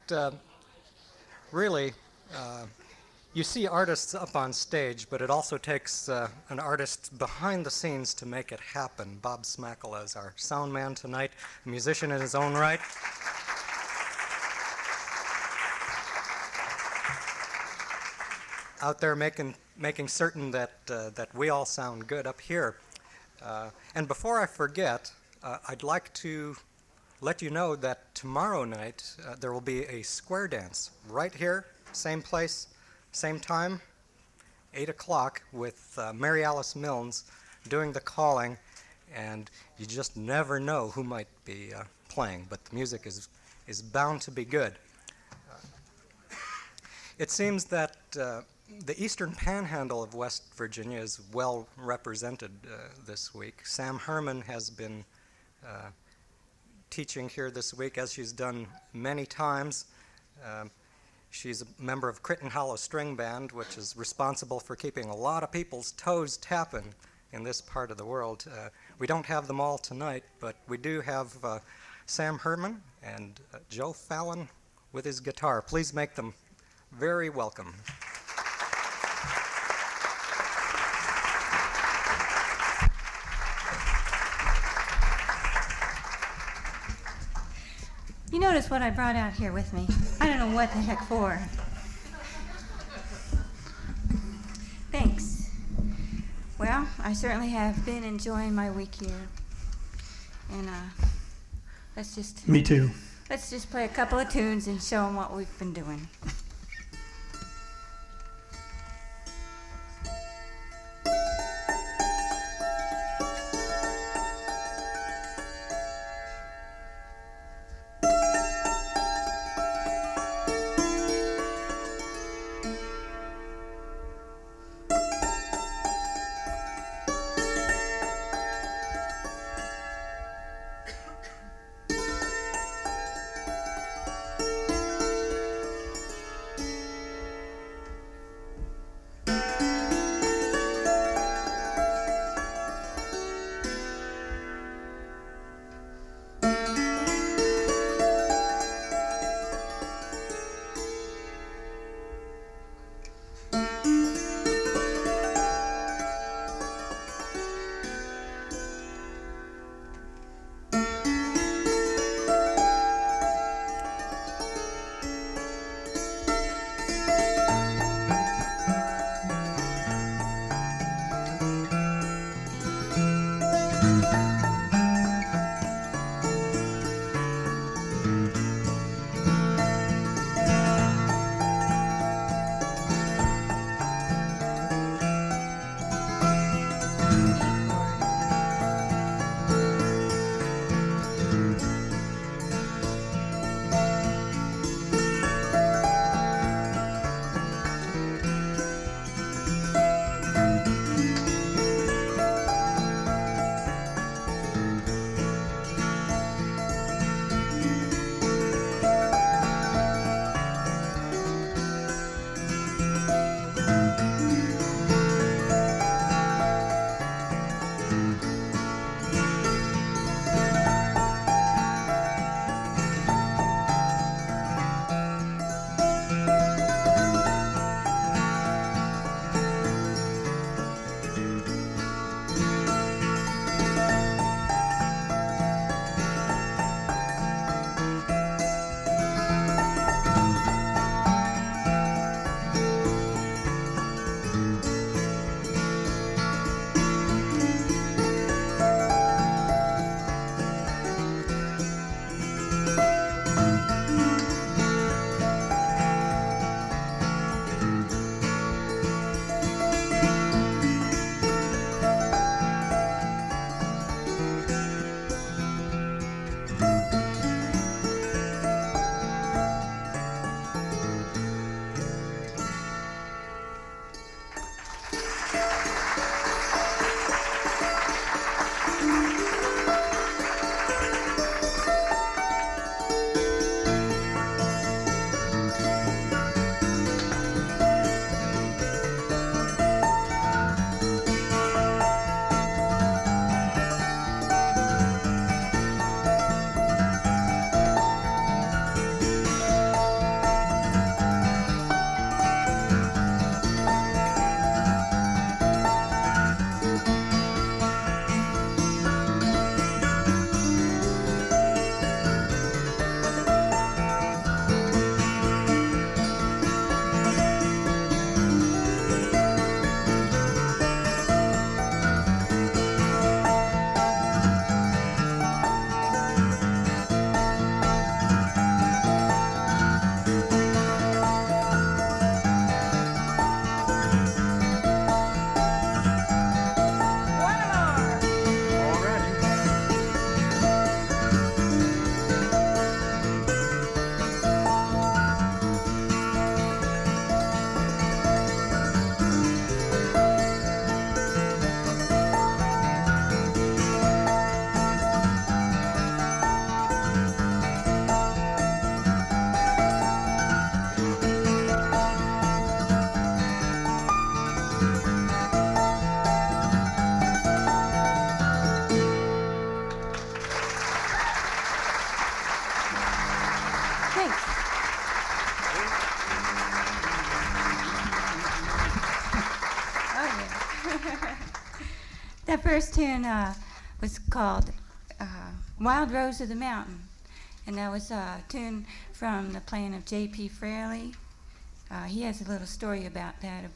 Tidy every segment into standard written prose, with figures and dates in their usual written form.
really, uh, you see artists up on stage, but it also takes an artist behind the scenes to make it happen. Bob Smackle is our sound man tonight, a musician in his own right. Out there making certain that we all sound good up here. And before I forget, I'd like to let you know that tomorrow night there will be a square dance right here, same place, same time, 8 o'clock, with Mary Alice Milnes doing the calling, and you just never know who might be playing, but the music is bound to be good. It seems that the eastern panhandle of West Virginia is well represented this week. Sam Herman has been teaching here this week, as she's done many times. She's a member of Crichton Hollow String Band, which is responsible for keeping a lot of people's toes tapping in this part of the world. We don't have them all tonight, but we do have Sam Herman and Joe Fallon with his guitar. Please make them very welcome. You notice what I brought out here with me. I don't know what the heck for. Thanks. Well, I certainly have been enjoying my week here. And Me too. Let's just play a couple of tunes and show them what we've been doing. first tune was called Wild Rose of the Mountain, and that was a tune from the playing of J.P. Fraley. He has a little story about that.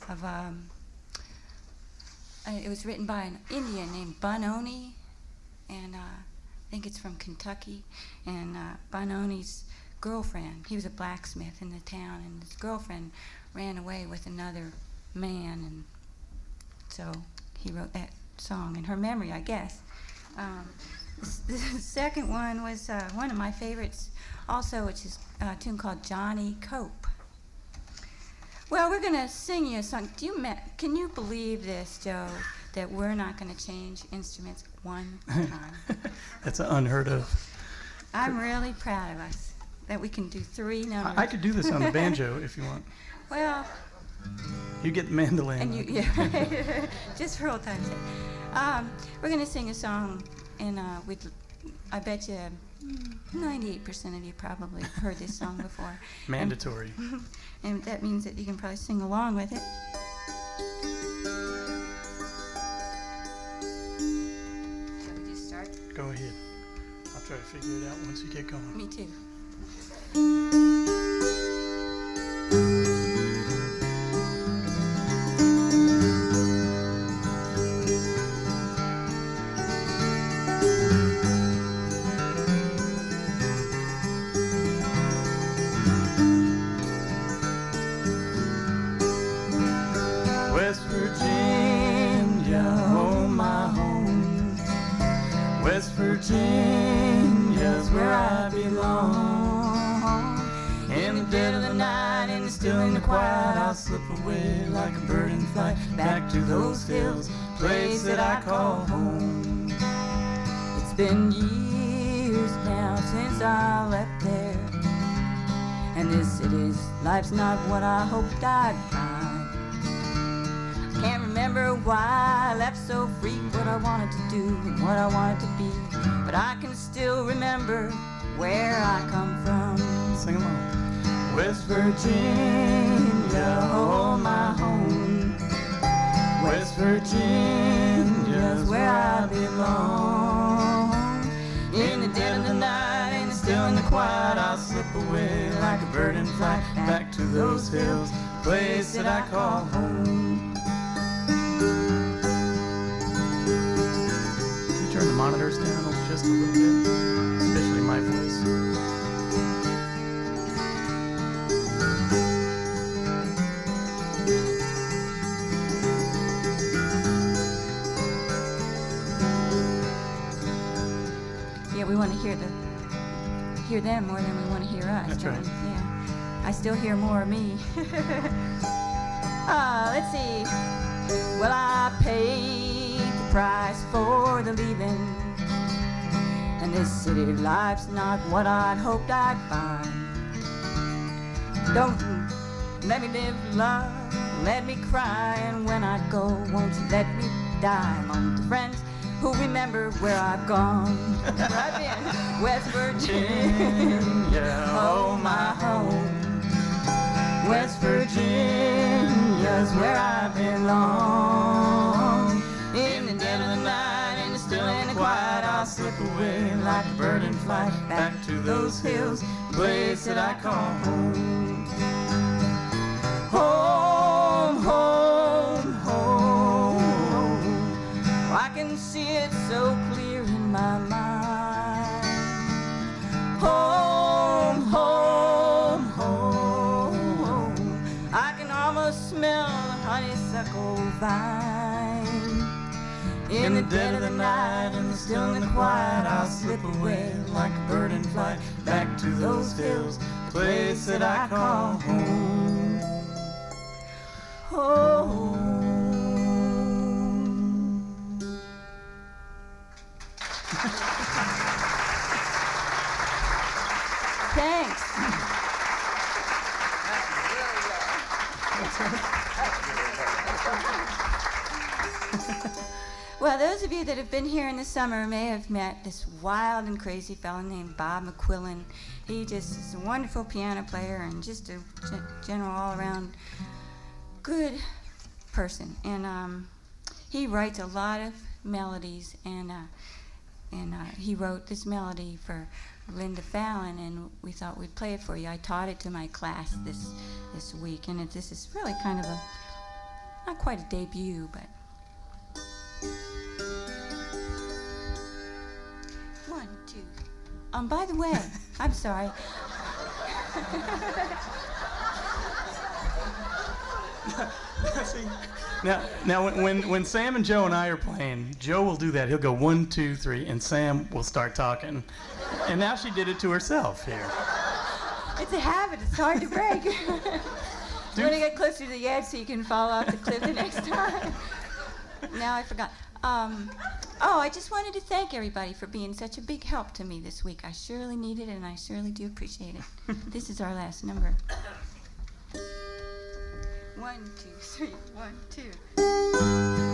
It was written by an Indian named Bunoni, and I think it's from Kentucky. And Bunoni's girlfriend, he was a blacksmith in the town, and his girlfriend ran away with another man, and so he wrote that song in her memory, I guess. The second one was one of my favorites also, which is a tune called Johnny Cope. Well, we're going to sing you a song. Can you believe this, Joe, that we're not going to change instruments one time? That's unheard of. I'm really proud of us that we can do 3 numbers. I could do this on the banjo if you want. Well, you get the mandolin. And just for old time's sake. We're going to sing a song, and I bet you 98% of you probably have heard this song before. Mandatory. And that means that you can probably sing along with it. Shall we just start? Go ahead. I'll try to figure it out once you get going. Me too. West Virginia, oh my home. West Virginia's where I belong. In the dead of the night, in the still and the quiet, I'll slip away like a bird and fly back to those hills, place that I call home. It's been years now since I left there, and this city's life's not what I hoped I'd find. Can't remember why I left so free, what I wanted to do and what I wanted to be, but I can still remember where I come from. Sing along. West Virginia, oh my home. West Virginia's where I belong. In the dead of the night, in the still and the quiet, I'll slip away like a bird and fly back to those hills, place that I call home. Can you turn the monitors down just a little bit, especially my voice? Yeah, we want to hear them more than we want to hear us. That's right. Yeah, I still hear more of me. Let's see. Well, I paid the price for the leaving, and this city life's not what I'd hoped I'd find. Don't let me live love, let me cry, and when I go, won't you let me die among the friends who remember where I've gone. Where I've been, West Virginia, oh my home. West Virginia's where I belong. In the dead of the night, in the still and the quiet, I'll slip away like a bird and fly back to those hills, place that I call home. Home, home, home. I can see it so clear in my mind. Home, home, home. I can almost smell the honeysuckle vine. In the dead of the night, in the still and the quiet, I'll slip away like a bird and fly back to those hills, the place that I call home. Home. Thanks. Well, those of you that have been here in the summer may have met this wild and crazy fellow named Bob McQuillan. He just is a wonderful piano player and just a general all-around good person. And he writes a lot of melodies, and he wrote this melody for Linda Fallon, and we thought we'd play it for you. I taught it to my class this week, and this is really kind of not quite a debut, but. 1, 2. By the way, I'm sorry. See, now when Sam and Joe and I are playing, Joe will do that. He'll go 1, 2, 3, and Sam will start talking. And now she did it to herself here. It's a habit. It's hard to break. You want to get closer to the edge so you can fall off the cliff the next time. Now I forgot. I just wanted to thank everybody for being such a big help to me this week. I surely need it, and I surely do appreciate it. This is our last number. 1, 2, 3, 1, 2.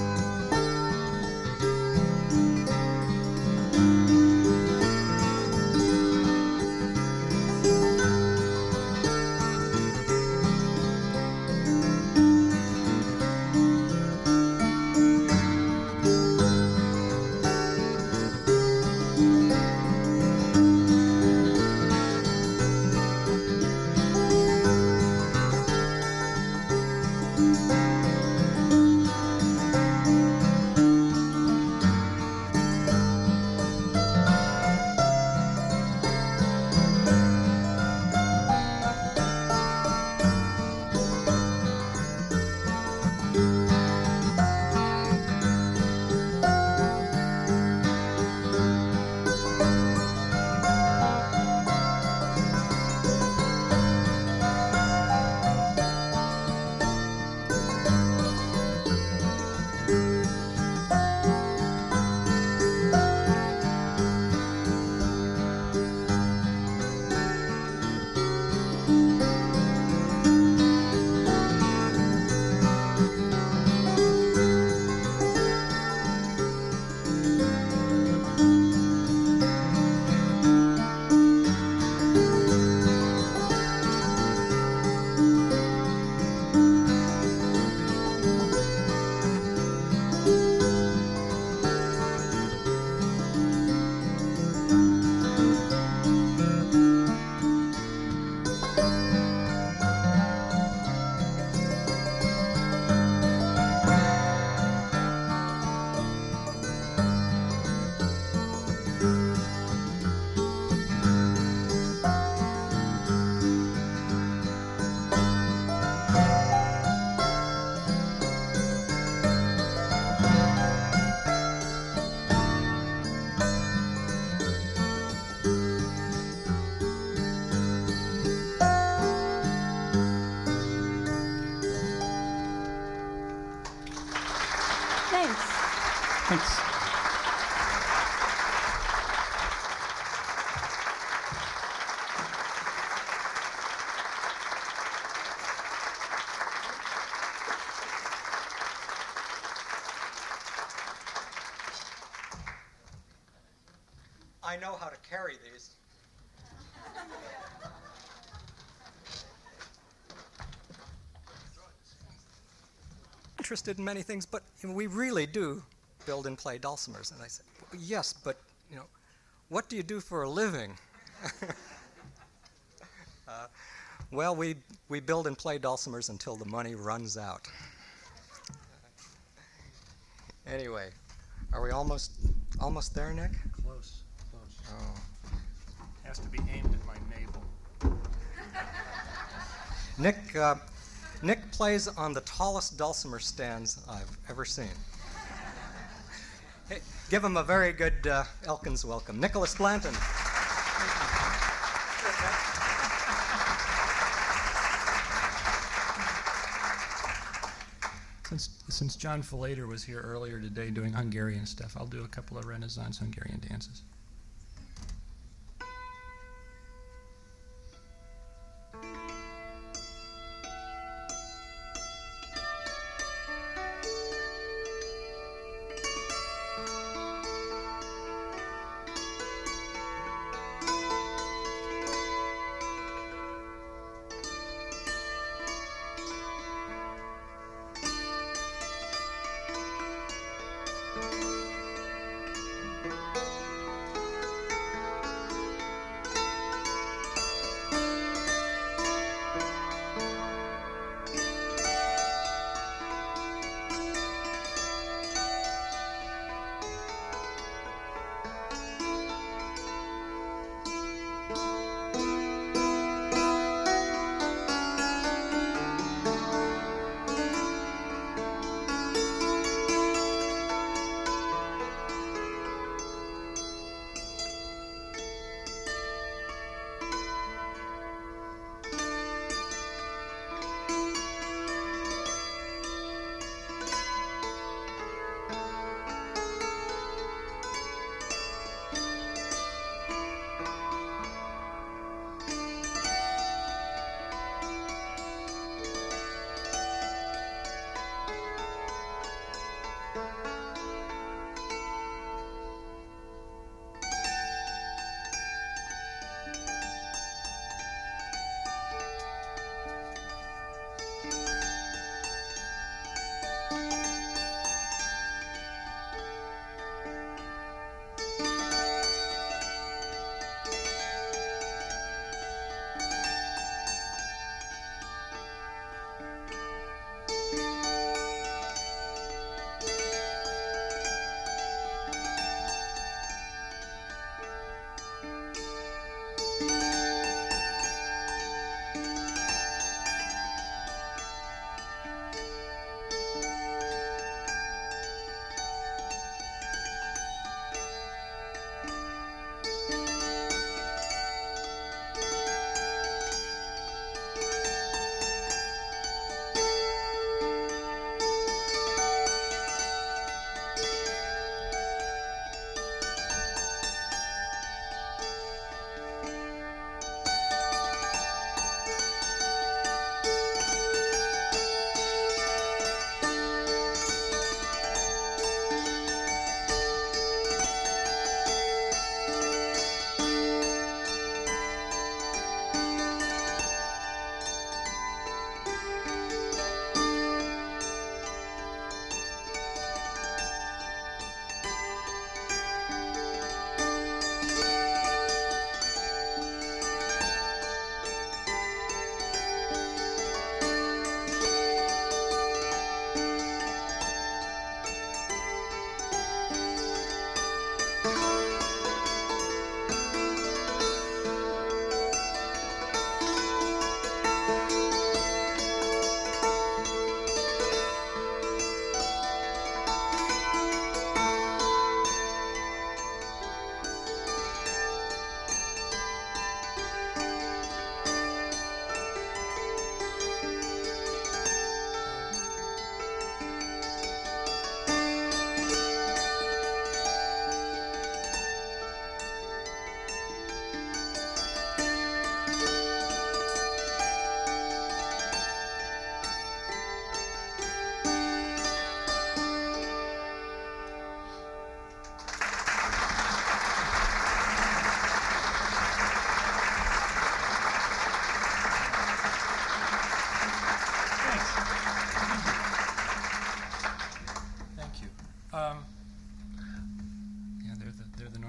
Thanks. I know how to carry these. Interested in many things, but we really do build and play dulcimers. And I said, yes, but what do you do for a living? Well, we build and play dulcimers until the money runs out. Anyway, are we almost there, Nick? Close. Oh. Has to be aimed at my navel. Nick plays on the tallest dulcimer stands I've ever seen. Hey, give him a very good Elkins welcome. Nicholas Blanton. Since John Falater was here earlier today doing Hungarian stuff, I'll do a couple of Renaissance Hungarian dances.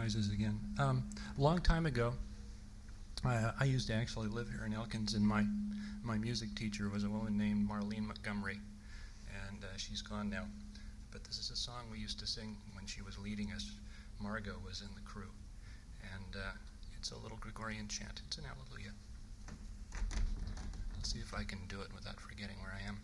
noises again. A long time ago, I used to actually live here in Elkins, and my music teacher was a woman named Marlene Montgomery, and she's gone now. But this is a song we used to sing when she was leading us. Margot was in the crew, and it's a little Gregorian chant. It's an Alleluia. Let's see if I can do it without forgetting where I am.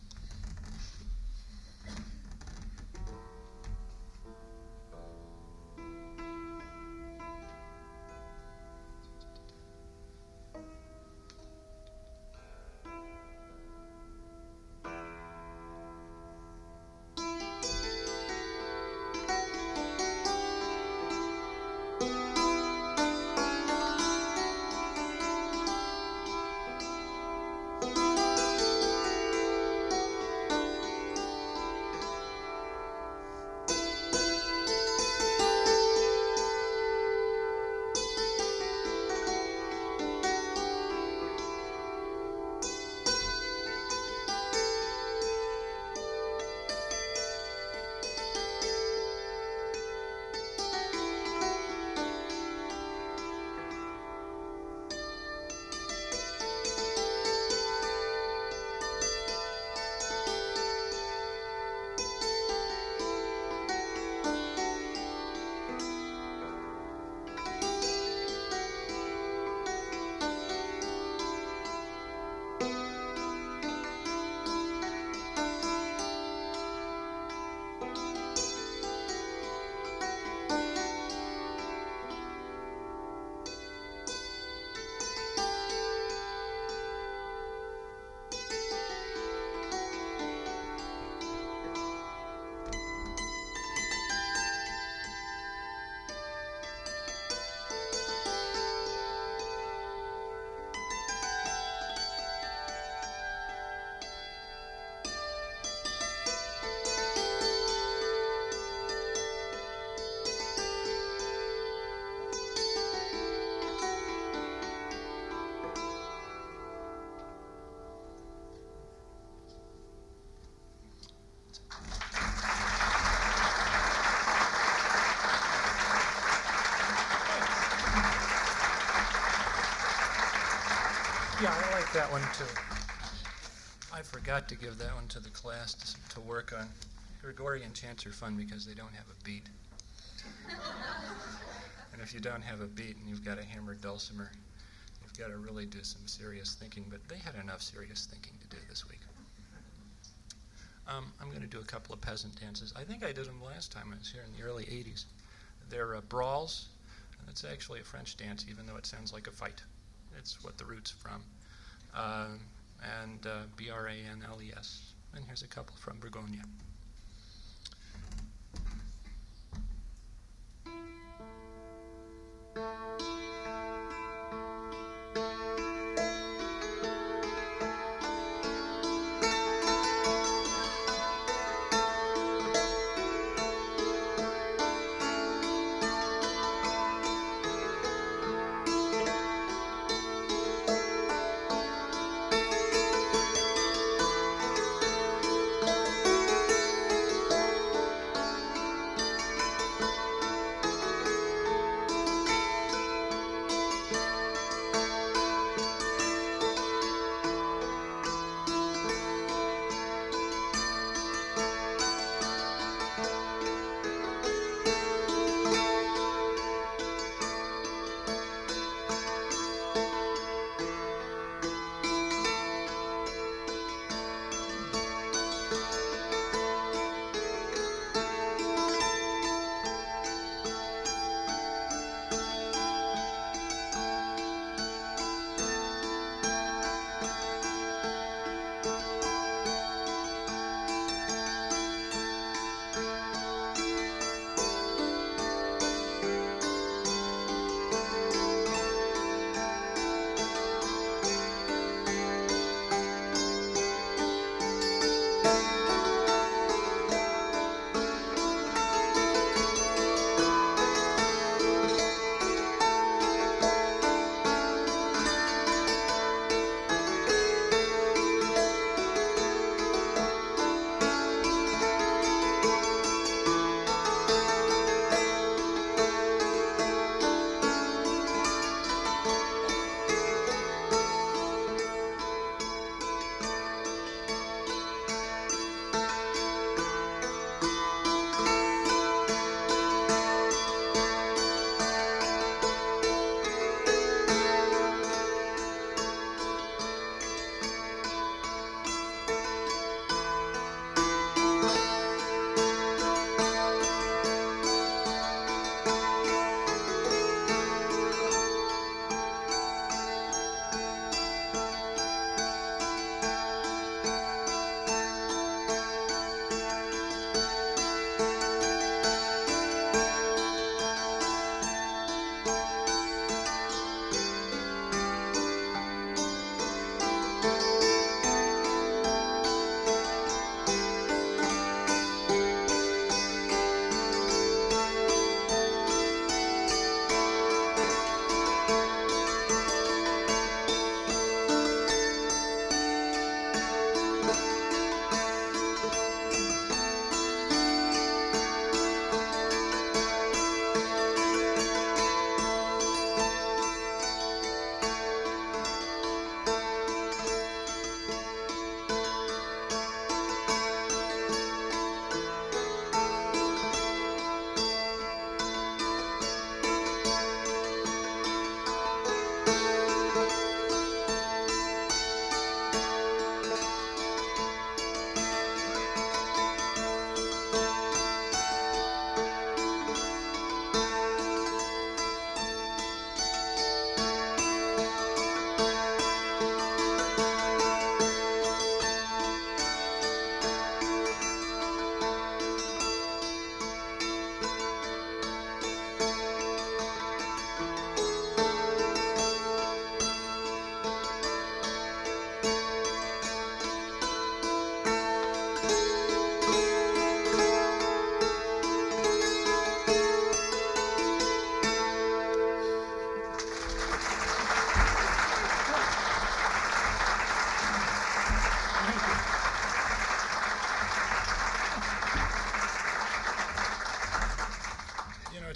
Yeah, I like that one too. I forgot to give that one to the class to work on. Gregorian chants are fun because they don't have a beat. And if you don't have a beat and you've got a hammered dulcimer, you've got to really do some serious thinking. But they had enough serious thinking to do this week. I'm going to do a couple of peasant dances. I think I did them last time I was here in the early 80s. They're brawls, and it's actually a French dance, even though it sounds like a fight. It's what the root's from. B-R-A-N-L-E-S. And here's a couple from Bourgogne.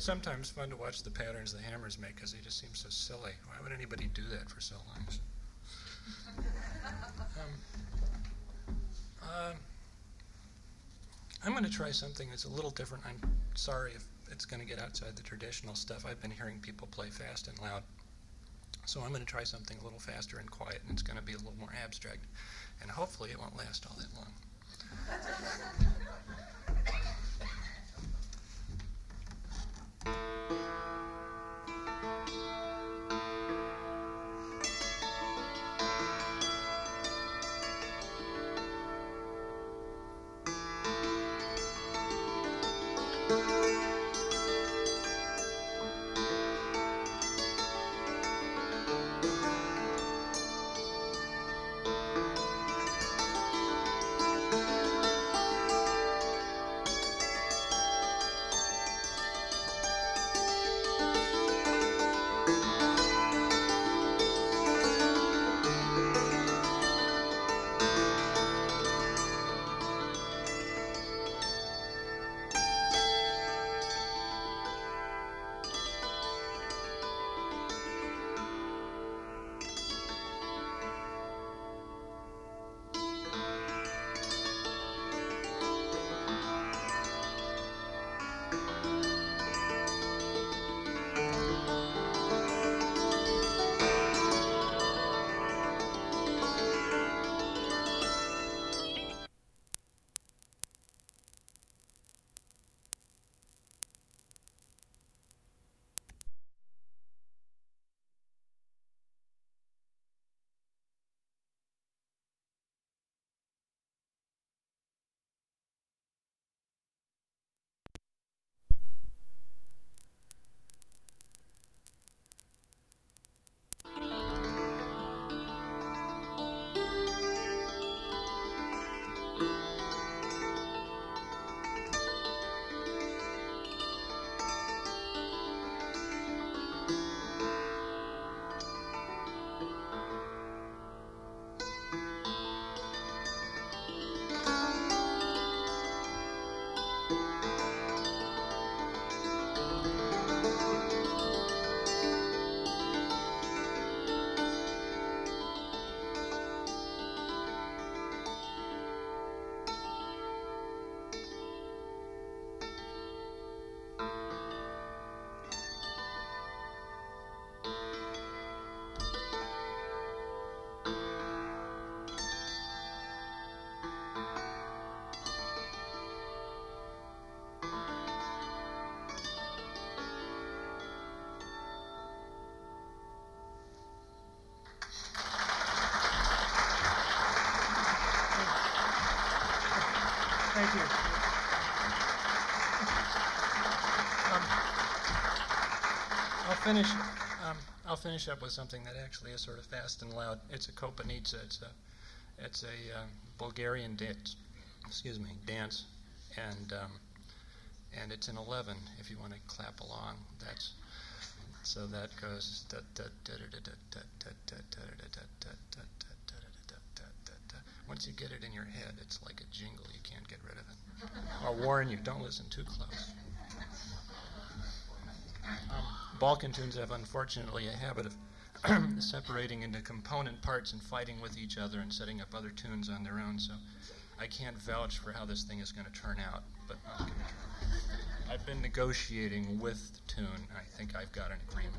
sometimes fun to watch the patterns the hammers make because they just seem so silly. Why would anybody do that for so long? I'm going to try something that's a little different. I'm sorry if it's going to get outside the traditional stuff. I've been hearing people play fast and loud. So I'm going to try something a little faster and quiet, and it's going to be a little more abstract. And hopefully it won't last all that long. Thank you. I'll finish up with something that actually is sort of fast and loud. It's a kopanica. It's a Bulgarian dance. Dance, and it's in 11. If you want to clap along, so that goes. Once you get it in your head, it's like a jingle. You can't get rid of it. I'll warn you, don't listen too close. Balkan tunes have, unfortunately, a habit of separating into component parts and fighting with each other and setting up other tunes on their own, so I can't vouch for how this thing is going to turn out, but I've been negotiating with the tune. I think I've got an agreement.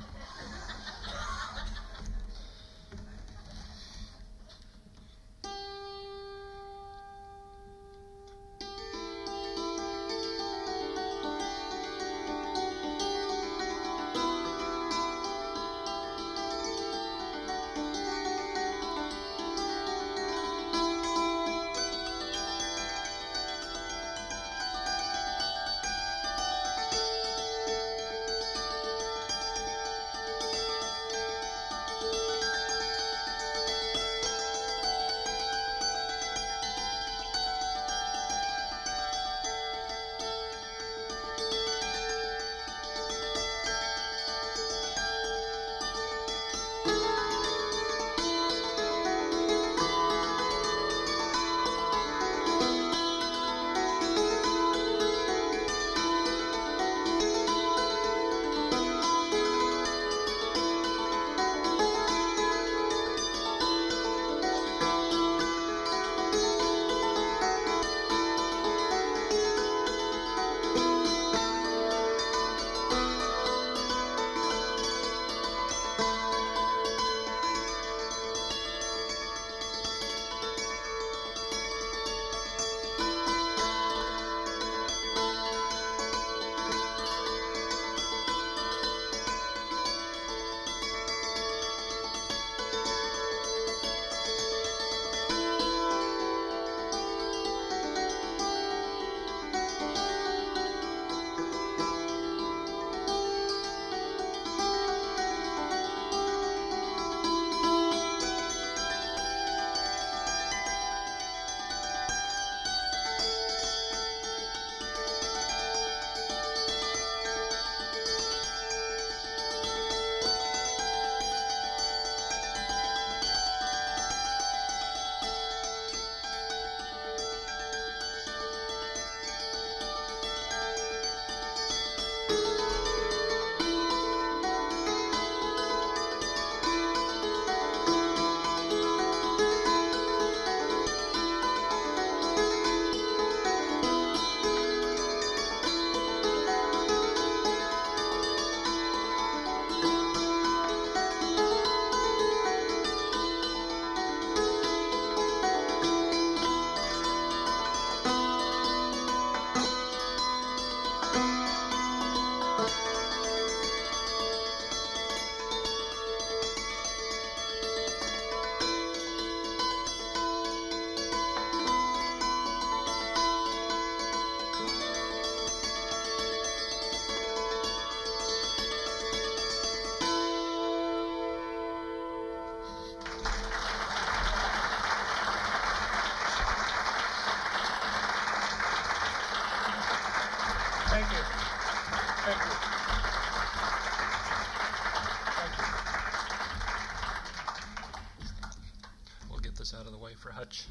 much.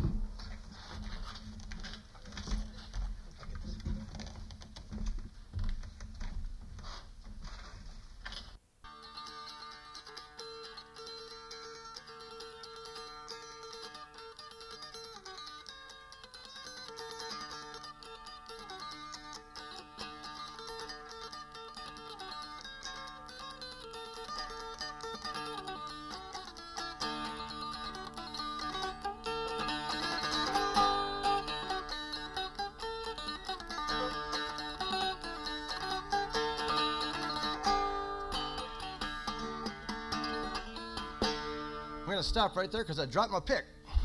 I'm going to stop right there because I dropped my pick.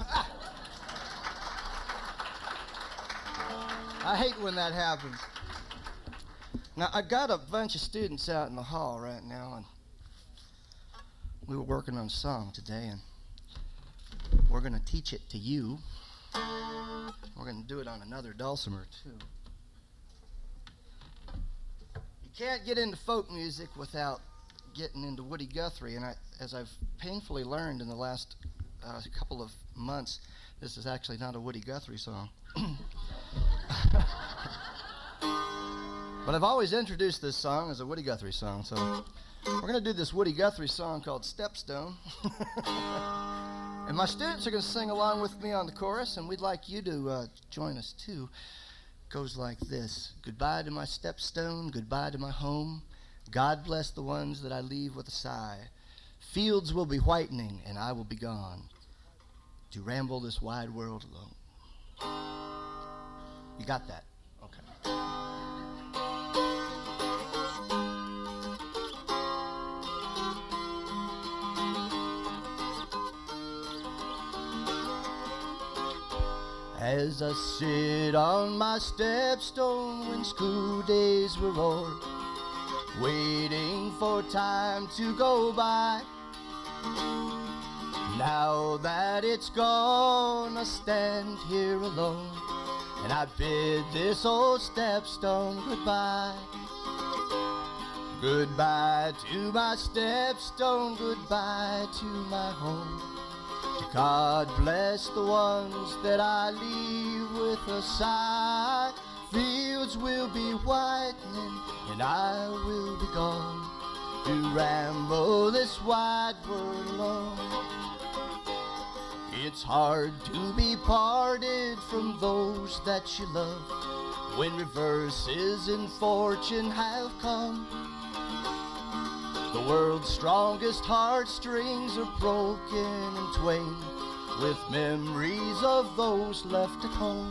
I hate when that happens. Now, I got a bunch of students out in the hall right now, and we were working on a song today, and we're going to teach it to you. We're going to do it on another dulcimer, too. You can't get into folk music without getting into Woody Guthrie, and as I've painfully learned in the last couple of months, this is actually not a Woody Guthrie song. But I've always introduced this song as a Woody Guthrie song, so we're going to do this Woody Guthrie song called Stepstone. And my students are going to sing along with me on the chorus, and we'd like you to join us too. It goes like this. Goodbye to my stepstone, goodbye to my home. God bless the ones that I leave with a sigh. Fields will be whitening, and I will be gone to ramble this wide world alone. You got that? Okay. As I sit on my stepstone when school days were o'er, waiting for time to go by. Now that it's gone, I stand here alone, and I bid this old stepstone goodbye. Goodbye to my stepstone, goodbye to my home. God bless the ones that I leave with a sigh. Fields will be whitening, and I will be gone to ramble this wide world alone. It's hard to be parted from those that you love when reverses in fortune have come. The world's strongest heartstrings are broken in twain with memories of those left at home.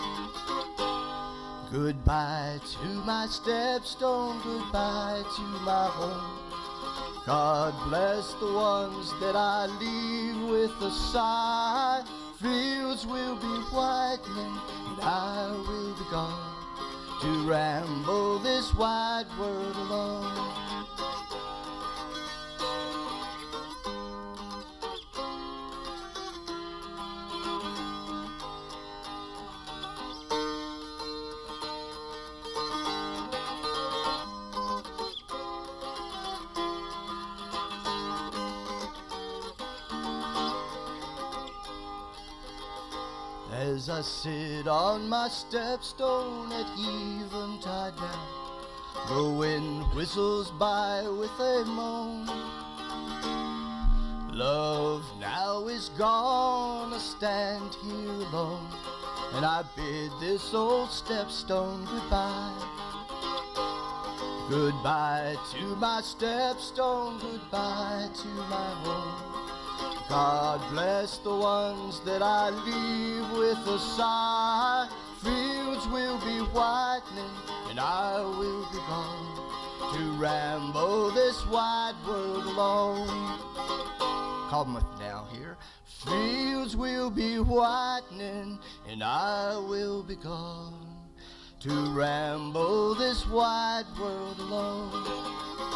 Goodbye to my stepstone, goodbye to my home. God bless the ones that I leave with a sigh. Fields will be whitening, and I will be gone to ramble this wide world alone. As I sit on my stepstone at eventide now, the wind whistles by with a moan. Love now is gone, I stand here alone, and I bid this old stepstone goodbye. Goodbye to my stepstone, goodbye to my home. God bless the ones that I leave with a sigh. Fields will be whitening, and I will be gone to ramble this wide world alone. Call them with me now here. Fields will be whitening, and I will be gone to ramble this wide world alone.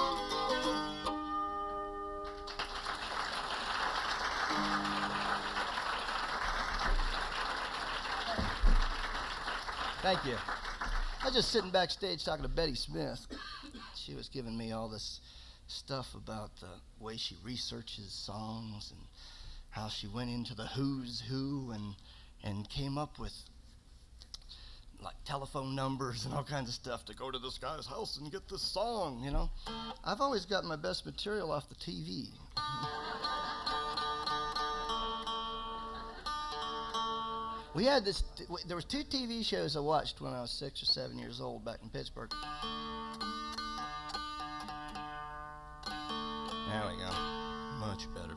Thank you. I was just sitting backstage talking to Betty Smith. She was giving me all this stuff about the way she researches songs and how she went into the who's who and came up with like telephone numbers and all kinds of stuff to go to this guy's house and get this song, you know. I've always got my best material off the TV. We had this, there was 2 TV shows I watched when I was 6 or 7 years old back in Pittsburgh. There we go. Much better.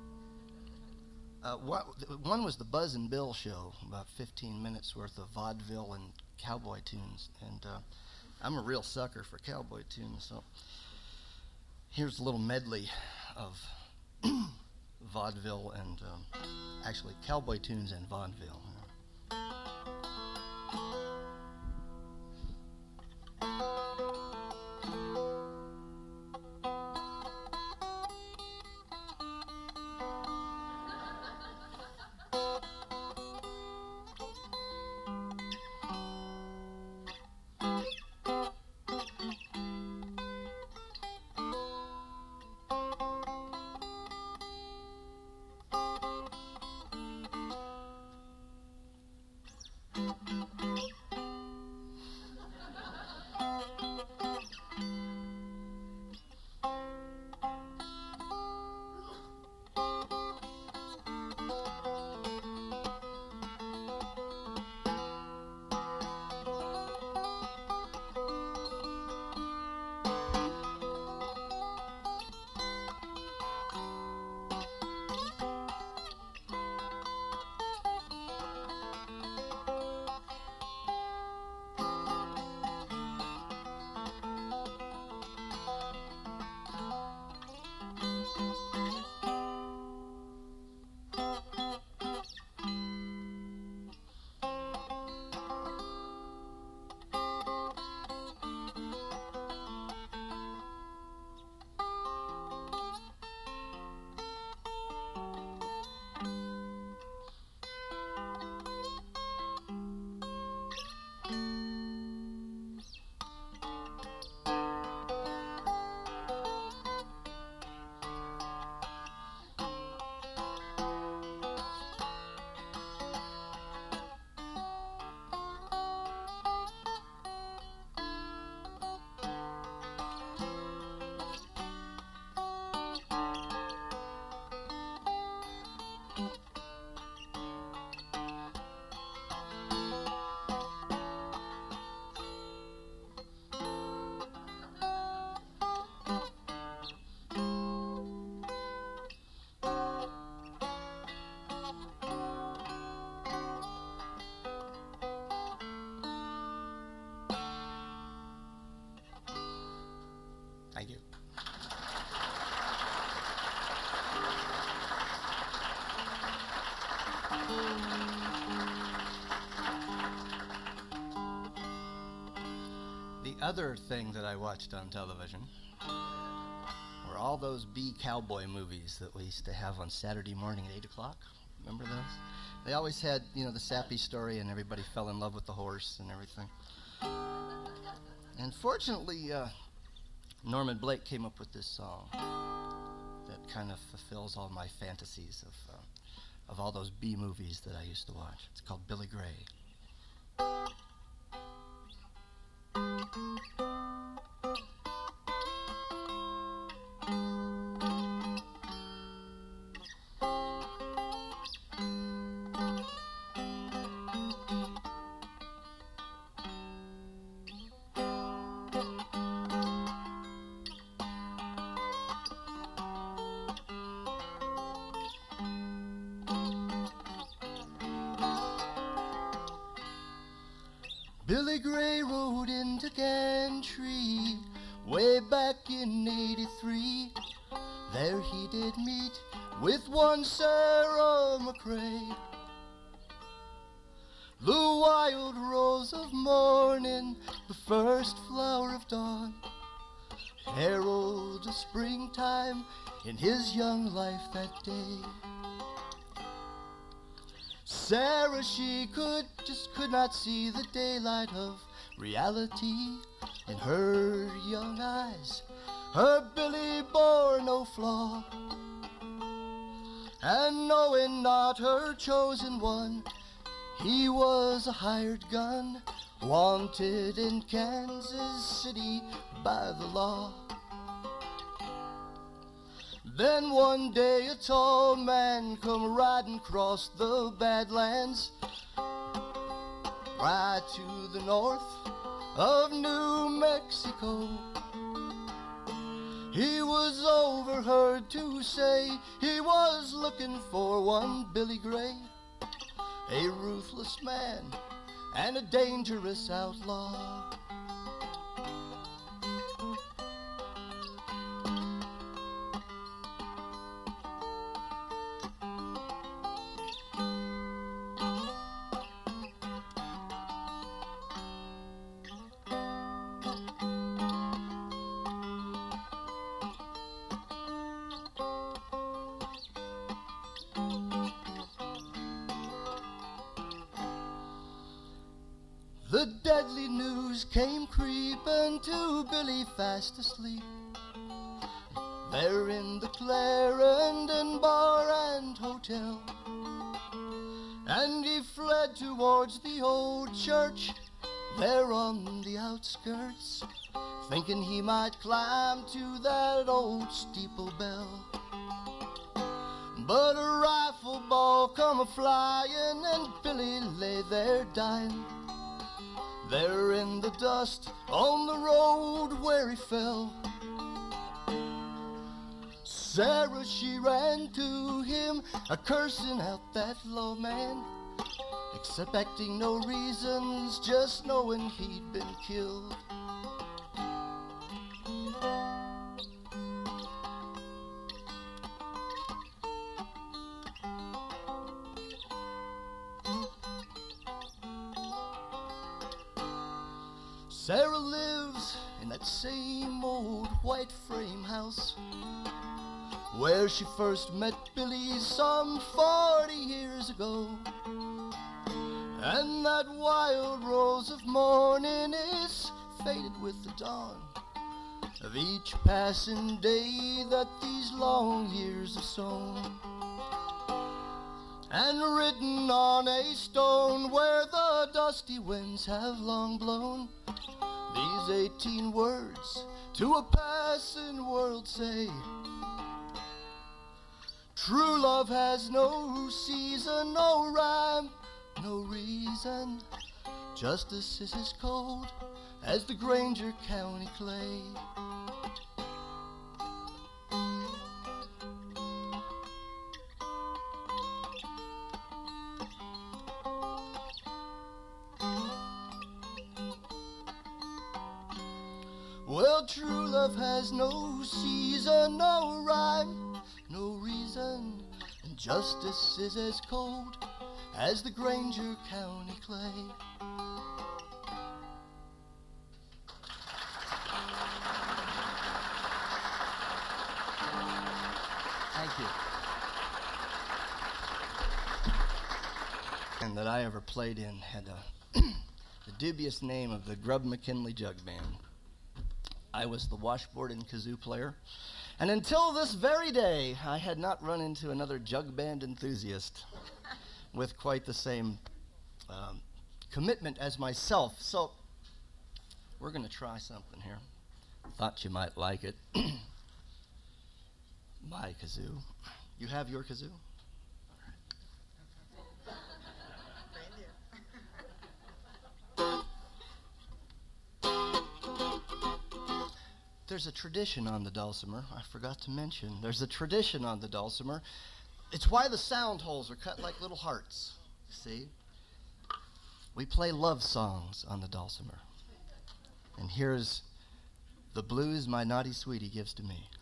One was the Buzz and Bill show, about 15 minutes worth of vaudeville and cowboy tunes. And I'm a real sucker for cowboy tunes, so here's a little medley of vaudeville and actually cowboy tunes and vaudeville. Thank you. The other thing that I watched on television were all those B cowboy movies that we used to have on Saturday morning at 8 o'clock. Remember those? They always had, you know, the sappy story and everybody fell in love with the horse and everything. And fortunately, Norman Blake came up with this song that kind of fulfills all my fantasies of all those B movies that I used to watch. It's called Billy Gray. Billy Gray rode into Gantry way back in '83. There he did meet with one Sarah McRae. The wild rose of morning, the first flower of dawn, herald of springtime in his young life that day. Sarah, she could not see the daylight of reality in her young eyes. Her Billy bore no flaw. and knowing not her chosen one, he was a hired gun, wanted in Kansas City by the law. Then one day a tall man come riding across the Badlands, right to the north of New Mexico. He was overheard to say he was looking for one Billy Gray, a ruthless man and a dangerous outlaw. The deadly news came creeping to Billy fast asleep, there in the Clarendon Bar and Hotel. And he fled towards the old church there on the outskirts, thinking he might climb to that old steeple bell. But a rifle ball come a-flying and Billy lay there dying, there in the dust on the road where he fell. Sarah, she ran to him, a-cursing out that low man, expecting no reasons, just knowing he'd been killed. Sarah lives in that same old white frame house where she first met Billy some 40 years ago. And that wild rose of morning is faded with the dawn of each passing day that these long years have sown. And written on a stone where the dusty winds have long blown, these 18 words to a passing world say: true love has no season, no rhyme, no reason. Justice is as cold as the Granger County clay. Well, true love has no season, no rhyme, no reason, and justice is as cold as the Granger County clay. Thank you. And that I ever played in had the dubious name of the Grub McKinley Jug Band. I was the washboard and kazoo player, and until this very day, I had not run into another jug band enthusiast with quite the same commitment as myself. So we're going to try something here. Thought you might like it. My kazoo. You have your kazoo? There's a tradition on the dulcimer. I forgot to mention. There's a tradition on the dulcimer. It's why the sound holes are cut like little hearts. See? We play love songs on the dulcimer. And here's the blues my naughty sweetie gives to me.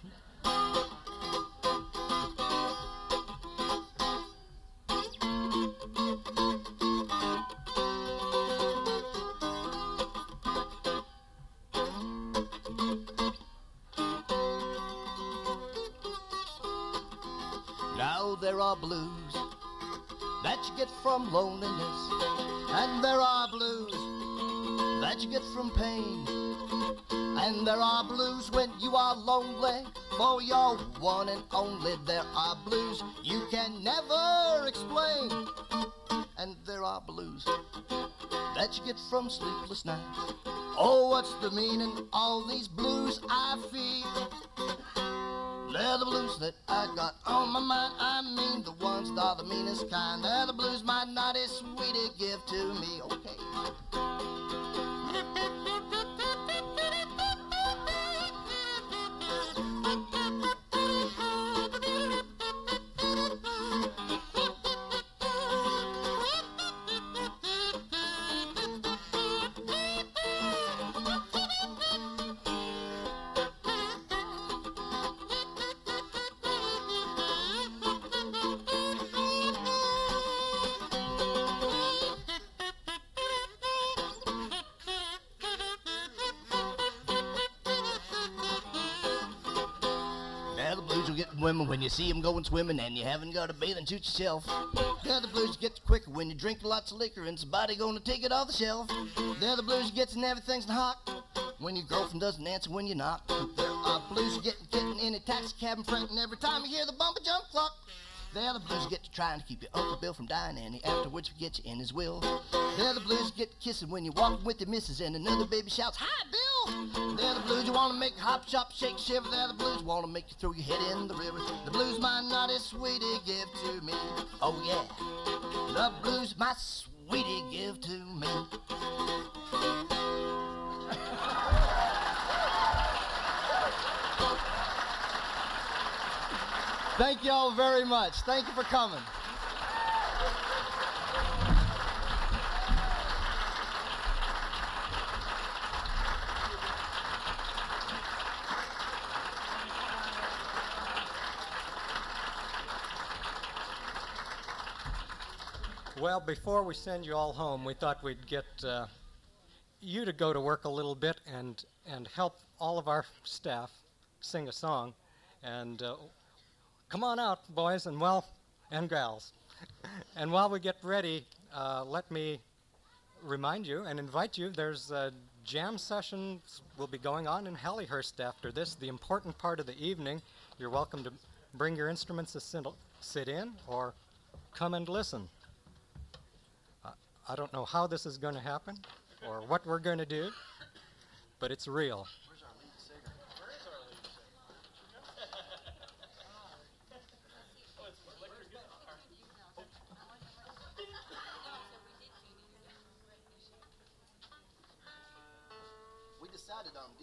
Now there are blues that you get from loneliness, and there are blues that you get from pain. And there are blues when you are lonely, for your one and only. There are blues you can never explain. And there are blues that you get from sleepless nights. Oh, what's the meaning of all these blues I feel? They're the blues that I got on my mind. I mean the ones that are the meanest kind. They're the blues my naughty sweetie give to me. Okay. Women when you see them going swimming and you haven't got a bathing suit yourself. They're the blues you get quicker when you drink lots of liquor and somebody gonna take it off the shelf. They're the blues you get and everything's hot when your girlfriend doesn't answer when you knock. There are blues you getting in a taxi cab and fretting every time you hear the bumper jump clock. They're the blues you get to trying to keep your Uncle Bill from dying and he afterwards forgets you in his will. They're the blues you get to kissing when you're walking with your missus and another baby shouts, "Hi, Bill!" They're the blues you want to make hop, shop, shake, shiver. They're the blues you want to make you throw your head in the river. The blues my naughty sweetie give to me. Oh yeah, the blues my sweetie give to me. Thank you all very much. Thank you for coming. Well, before we send you all home, we thought we'd get you to go to work a little bit and help all of our staff sing a song. And come on out, boys and gals. And while we get ready, let me remind you and invite you, there's jam sessions will be going on in Hollyhurst after this, the important part of the evening. You're welcome to bring your instruments to sit in or come and listen. I don't know how this is going to happen or what we're going to do, but it's real. Where's our lead singer? Where is our lead singer? We decided on